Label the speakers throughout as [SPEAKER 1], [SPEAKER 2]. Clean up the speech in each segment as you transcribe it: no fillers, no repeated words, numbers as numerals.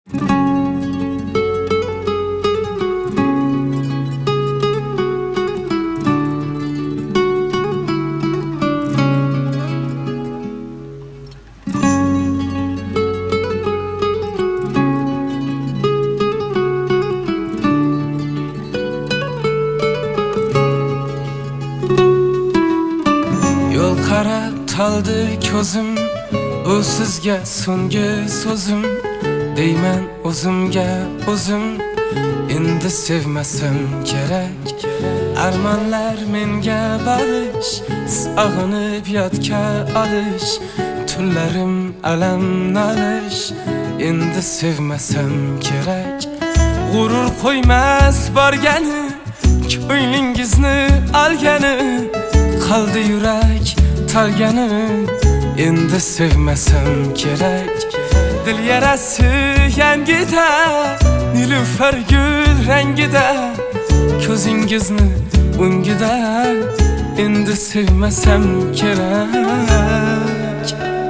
[SPEAKER 1] Yol qara taldı ko'zim, bu sizga so'nggi so'zim. Deyman o'zimga o'zim, endi sevmasam kerak. Armonlar menga balish, sog'inib yodga olish. Tunlarim alam nalish, endi sevmasam kerak. G'urur qo'ymas borgani, ko'nglingizni olgani. Qaldi yurak talgani, endi sevmasam kerak. Dil yarasi yangida, nilufar gul rangida. Ko'zingizni o'ngida, endi sevmasam kerak.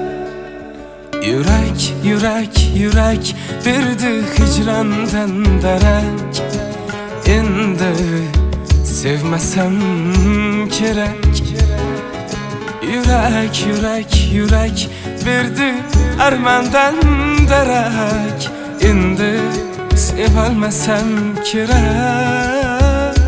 [SPEAKER 1] Yurak, yurak, yurak berdi hicrandan darak. Endi sevmasam kerak. Yurak, yurak, yurak berdi armandan darak. Endi sevalmasam kerak.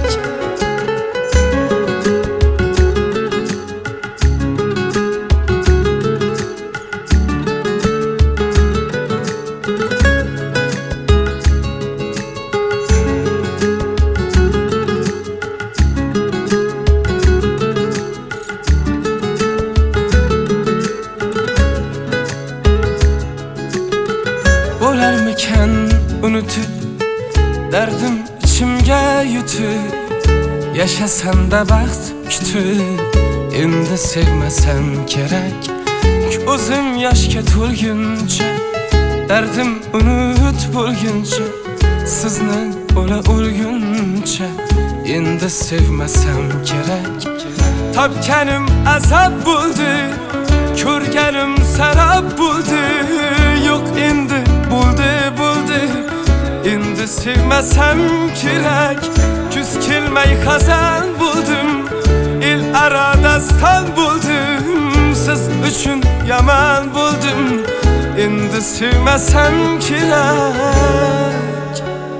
[SPEAKER 1] Bo'larmikan unutib, dardim ichimga yutib. Yashasam-da baxt kutib, endi sevmasam kerak. Ko'zim yoshga to'lguncha, dardim unut bo'lguncha. Sizni o'la o'lguncha, endi sevmasam kerak. Topganim azob bo'ldi, ko'rganim sarob bo'ldi. Yo'q endi bo'ldi, bo'ldi, endi sevmasam kerak. Kuz kelmay xazan bo'ldim, el aro dastan bo'ldim. Siz uchun yomon bo'ldim, endi sevmasam kerak.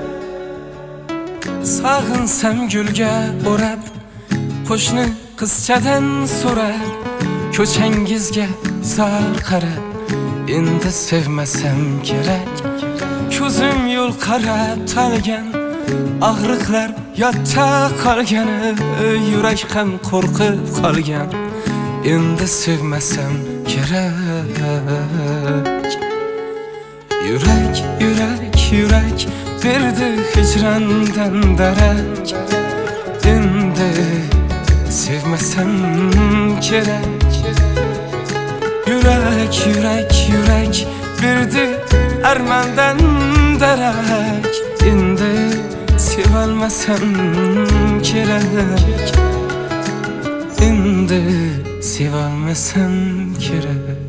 [SPEAKER 1] Sog'insam gulga o'rab, qo'shni qizchadan so'rab. Ko'changizga zar qarab, endi sevmasam kerak. Ko'zim yo'l qarab talgan, og'riqlar yodda qolgani. Yurak ham qo'rqib qolgan, endi sevmasam kerak. Yurak, yurak, yurak berdi hicrandan darak. Endi sevmasam kerak. Yurak, yurak, yurak berdi armandan darak. Endi sevalmasam kerak. Endi sevalmasam kerak.